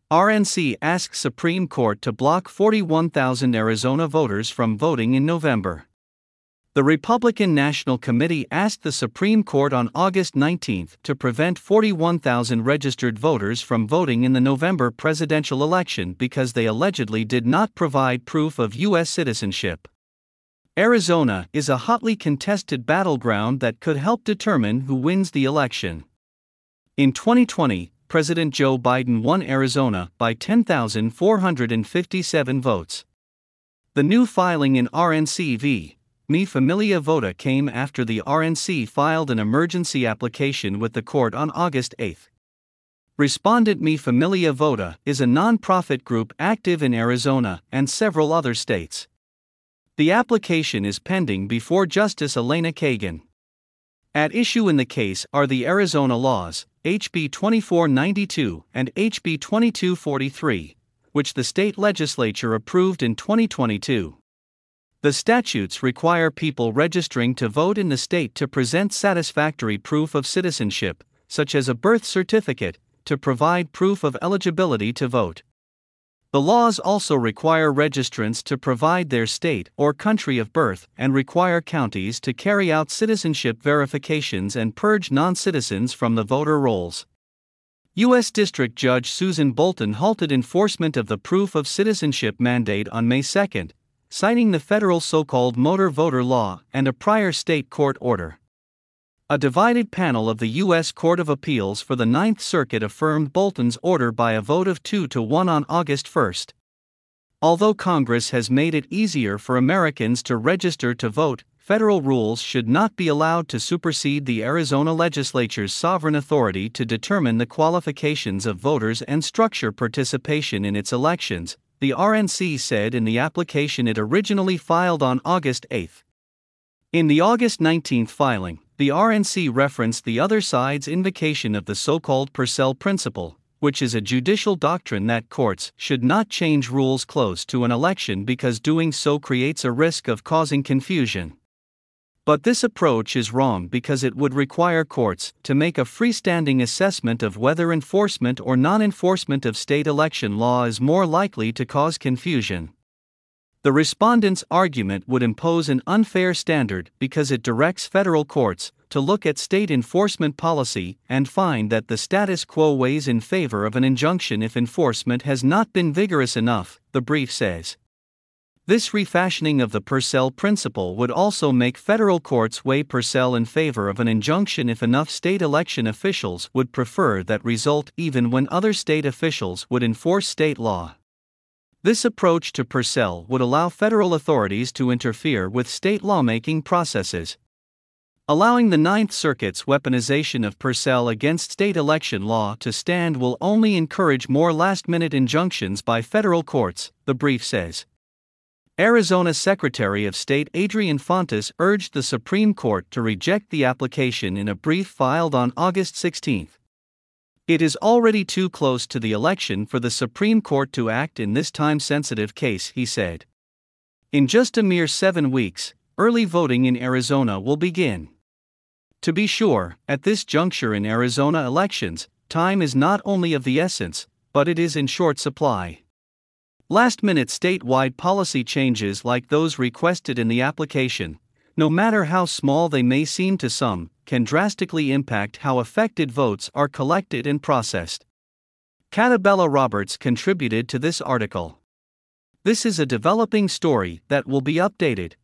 RNC asks Supreme Court to block 41,000 Arizona voters from voting in November. The Republican National Committee asked the Supreme Court on August 19 to prevent 41,000 registered voters from voting in the November presidential election because they allegedly did not provide proof of U.S. citizenship. Arizona is a hotly contested battleground that could help determine who wins the election. In 2020, President Joe Biden won Arizona by 10,457 votes. The new filing in RNC v. Mi Familia Vota came after the RNC filed an emergency application with the court on August 8. Respondent Mi Familia Vota is a non-profit group active in Arizona and several other states. The application is pending before Justice Elena Kagan. At issue in the case are the Arizona laws, HB 2492 and HB 2243, which the state legislature approved in 2022. The statutes require people registering to vote in the state to present satisfactory proof of citizenship, such as a birth certificate, to provide proof of eligibility to vote. The laws also require registrants to provide their state or country of birth and require counties to carry out citizenship verifications and purge non-citizens from the voter rolls. U.S. District Judge Susan Bolton halted enforcement of the proof of citizenship mandate on May 2, citing the federal so-called motor voter law and a prior state court order. A divided panel of the U.S. Court of Appeals for the Ninth Circuit affirmed Bolton's order by a vote of 2-1 on August 1. Although Congress has made it easier for Americans to register to vote, federal rules should not be allowed to supersede the Arizona legislature's sovereign authority to determine the qualifications of voters and structure participation in its elections, the RNC said in the application it originally filed on August 8. In the August 19 filing, the RNC referenced the other side's invocation of the so-called Purcell Principle, which is a judicial doctrine that courts should not change rules close to an election because doing so creates a risk of causing confusion. But this approach is wrong because it would require courts to make a freestanding assessment of whether enforcement or non-enforcement of state election law is more likely to cause confusion. The respondent's argument would impose an unfair standard because it directs federal courts to look at state enforcement policy and find that the status quo weighs in favor of an injunction if enforcement has not been vigorous enough, the brief says. This refashioning of the Purcell Principle would also make federal courts weigh Purcell in favor of an injunction if enough state election officials would prefer that result even when other state officials would enforce state law. This approach to Purcell would allow federal authorities to interfere with state lawmaking processes. Allowing the Ninth Circuit's weaponization of Purcell against state election law to stand will only encourage more last-minute injunctions by federal courts, the brief says. Arizona Secretary of State Adrian Fontes urged the Supreme Court to reject the application in a brief filed on August 16. It is already too close to the election for the Supreme Court to act in this time-sensitive case, he said. In just a mere 7 weeks, early voting in Arizona will begin. To be sure, at this juncture in Arizona elections, time is not only of the essence, but it is in short supply. Last-minute statewide policy changes like those requested in the application, no matter how small they may seem to some, can drastically impact how affected votes are collected and processed. Catabella Roberts contributed to this article. This is a developing story that will be updated.